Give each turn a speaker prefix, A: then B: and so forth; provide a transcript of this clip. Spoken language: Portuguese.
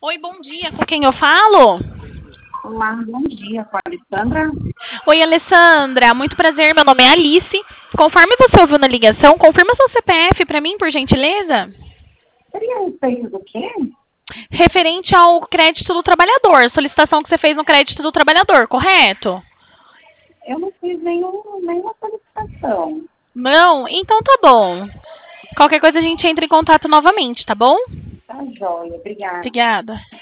A: Oi, bom dia. Com quem eu falo?
B: Olá, bom dia, com a Alessandra.
A: Oi, Alessandra. Muito prazer. Meu nome é Alice. Conforme você ouviu na ligação, confirma seu CPF para mim, por gentileza.
B: Seria a respeito do quê?
A: Referente ao crédito do trabalhador. Solicitação que você fez no crédito do trabalhador, correto?
B: Eu não fiz nenhuma solicitação.
A: Não? Então tá bom. Qualquer coisa a gente entra em contato novamente, tá bom?
B: Tá joia, obrigada.
A: Obrigada.